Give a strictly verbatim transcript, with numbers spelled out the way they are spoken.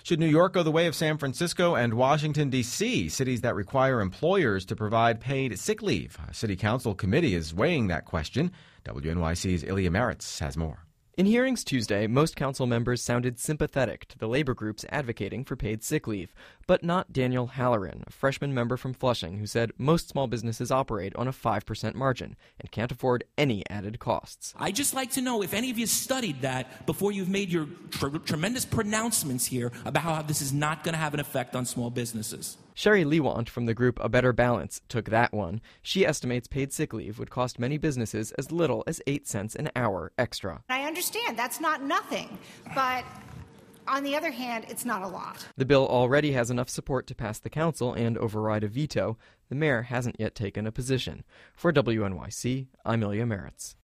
Should New York go the way of San Francisco and Washington, D C, cities that require employers to provide paid sick leave? A city council committee is weighing that question. W N Y C's Ilya Meritz has more. In hearings Tuesday, most council members sounded sympathetic to the labor groups advocating for paid sick leave, but not Daniel Halloran, a freshman member from Flushing who said most small businesses operate on a five percent margin and can't afford any added costs. I'd just like to know if any of you studied that before you've made your tr- tremendous pronouncements here about how this is not going to have an effect on small businesses. Sherry Lewant from the group A Better Balance took that one. She estimates paid sick leave would cost many businesses as little as eight cents an hour extra. I understand that's not nothing, but on the other hand, it's not a lot. The bill already has enough support to pass the council and override a veto. The mayor hasn't yet taken a position. For W N Y C, I'm Ilya Meritz.